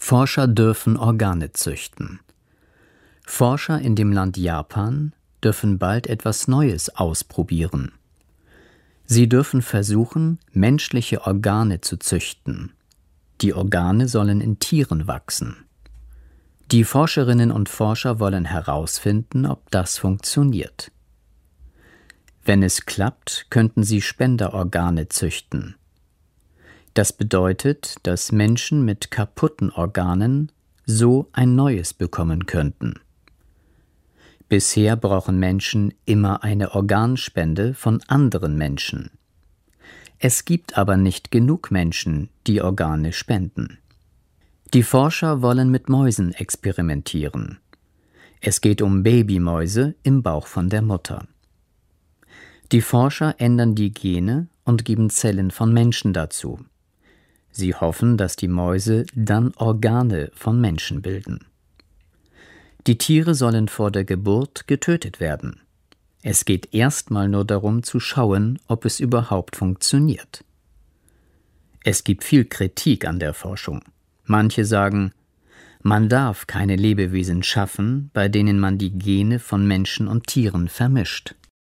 Forscher dürfen Organe züchten. Forscher in dem Land Japan dürfen bald etwas Neues ausprobieren. Sie dürfen versuchen, menschliche Organe zu züchten. Die Organe sollen in Tieren wachsen. Die Forscherinnen und Forscher wollen herausfinden, ob das funktioniert. Wenn es klappt, könnten sie Spenderorgane züchten. Das bedeutet, dass Menschen mit kaputten Organen so ein neues bekommen könnten. Bisher brauchen Menschen immer eine Organspende von anderen Menschen. Es gibt aber nicht genug Menschen, die Organe spenden. Die Forscher wollen mit Mäusen experimentieren. Es geht um Babymäuse im Bauch von der Mutter. Die Forscher ändern die Gene und geben Zellen von Menschen dazu. Sie hoffen, dass die Mäuse dann Organe von Menschen bilden. Die Tiere sollen vor der Geburt getötet werden. Es geht erstmal nur darum zu schauen, ob es überhaupt funktioniert. Es gibt viel Kritik an der Forschung. Manche sagen, man darf keine Lebewesen schaffen, bei denen man die Gene von Menschen und Tieren vermischt.